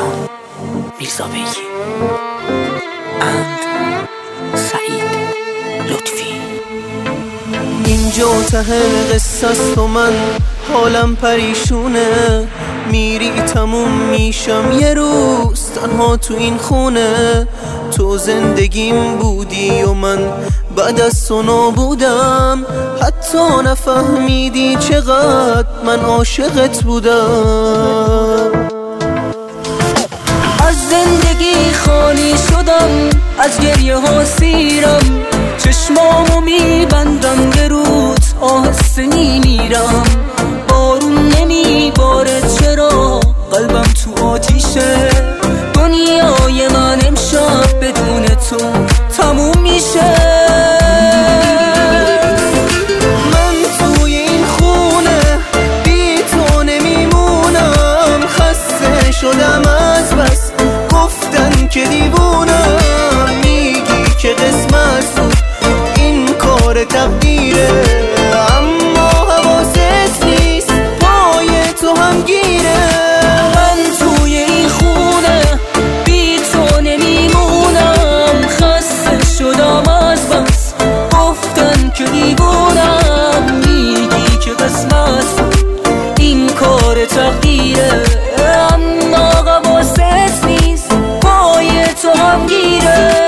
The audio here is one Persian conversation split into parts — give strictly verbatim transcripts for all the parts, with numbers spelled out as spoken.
جان میرزا بیگی اند سعید لطفی. اینجا ته قصه است و من حالم پریشونه، میری تموم میشم یه روز تنها تو این خونه. تو زندگیم بودی و من بعد از تو نابودم، حتی نفهمیدی چقدر من عاشقت بودم. از زندگی خالی شدم، از گریه ها سیرم، چشمامو میبندم به رود آهسته میمیرم. بارون نمیباره چرا قلبم تو آتیشه، دنیای من امشب بدون تو تموم میشه. من توی این خونه بی تو نمیمونم، خسته شدم از بس گفتن که دیوونم. میگی که قسمت بود این کار تقدیره، اما حواست نیست پای تو هم گیره. من توی این خونه بی تو نمیمونم، خسته شدم از بس گفتن که دیوونم. میگی که قسمت این کار تقدیره، اما حواست نیست پای تو هم گیره.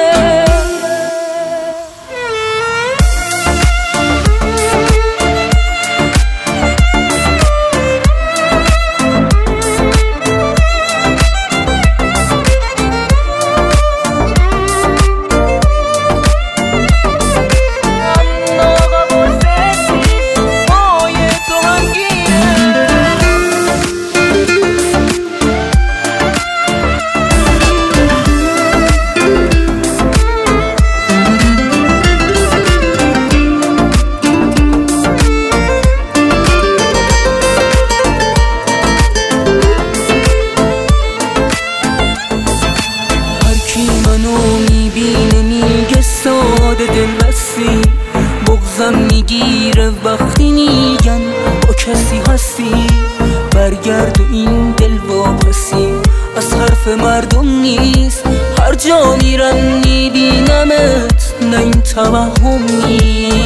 میبینه میگه ساده دل بسی، بغضم میگیره وقتی میگن با کسی هستی. برگرد و این دل واپسی از حرف مردم نیست، هر جا میرم میبینمت نه این توهمی.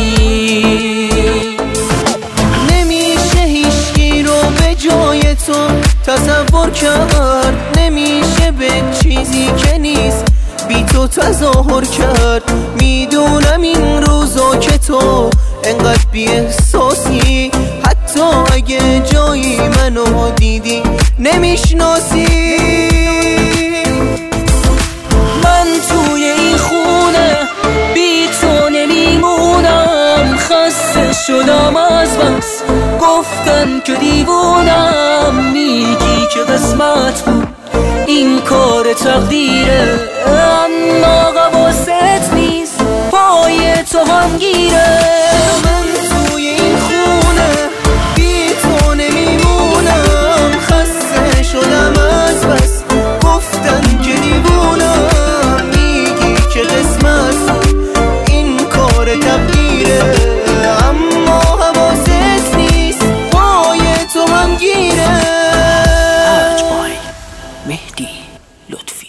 نمیشه هیچکی رو به جای تو تصور کرد، نمیشه به چیزی که نیست بی تو تظاهر کرد. میدونم این روزا که تو انقدر بی احساسی، حتی اگه جایی منو دیدی نمیشناسی. من توی این خونه بی تو نمیمونم، خسته شدم از بس گفتن که دیوونم. میگی که قسمت بود این کار تقدیره، اما حواست نیست پای تو هم گیره. من توی این خونه بی تو نمیمونم، خسته شدم از بس گفتن که دیوونم. میگی که قسمت این کار تقدیره، اما حواست نیست پای تو هم گیره. مهدی لطفی.